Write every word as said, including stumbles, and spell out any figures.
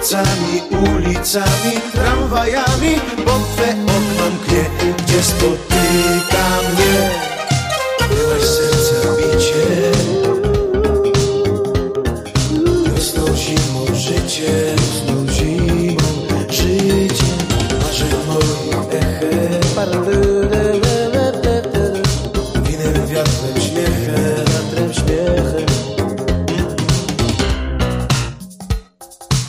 nocami, ulicami, tramwajami, pod Twe okno mknie, gdzie spotyka mnie byłaś serca bicie, wiosną, zimą, życie.